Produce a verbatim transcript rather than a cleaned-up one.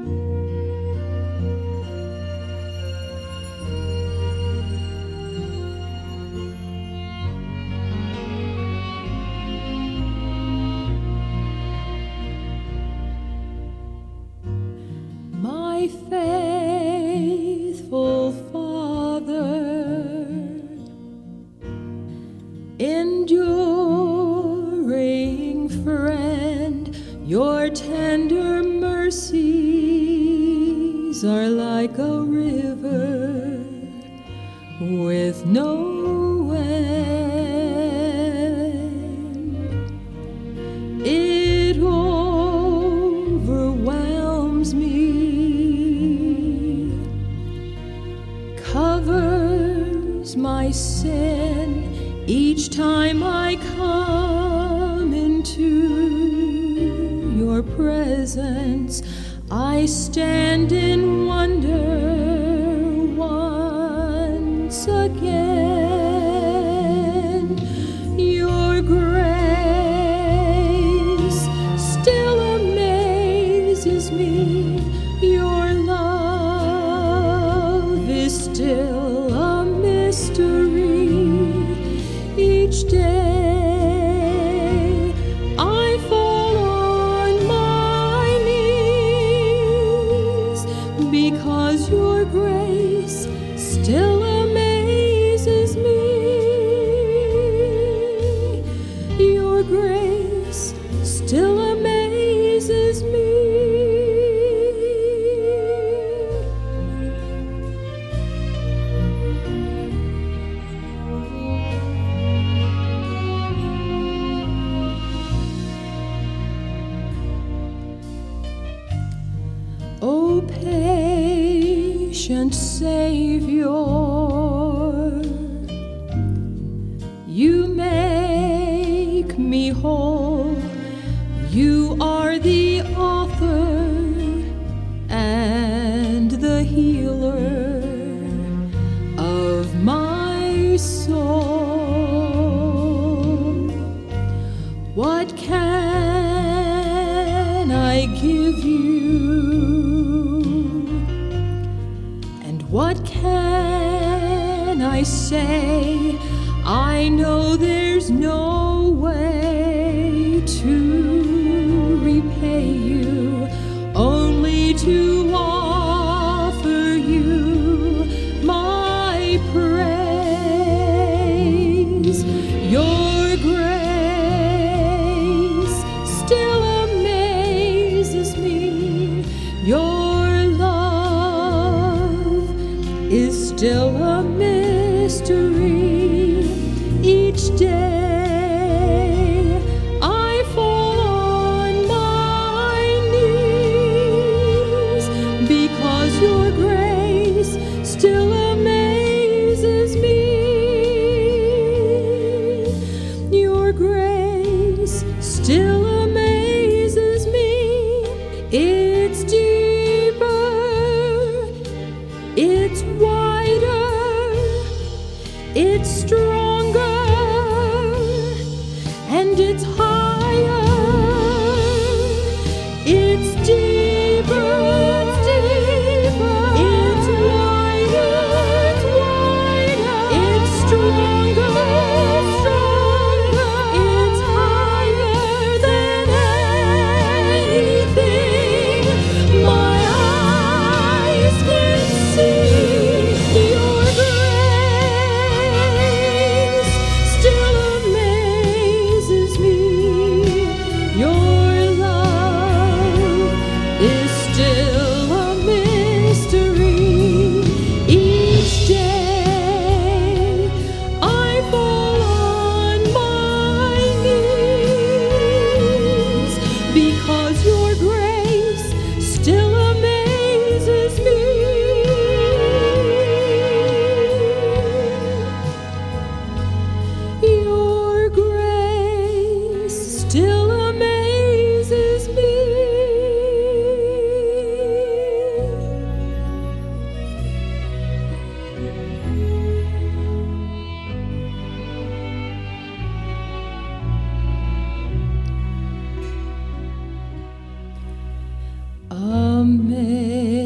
My faithful Father, enduring friend, your tender mercies are like a river with no end. It overwhelms me, covers my sin each time I come into your presence. I stand in wonder once again. Your grace still amazes me. Your love is still a mystery. Each day I fall on my knees because your grace still amazes me. Your grace still amazes me. O patient Savior, you make me whole. You are the author and the healer of my soul. What can I give you? What can I say? I know there's no way to repay you, only to offer you my praise. Your grace still amazes me. Your is still a mystery. Each day I fall on my knees because your grace still amazes me. Your grace still amazes me. It's deeper, it's wider, it's stronger, and it's higher. It's deeper, it's deeper, it's wider, it's wider, it's stronger, it's stronger, it's higher than anything Amen.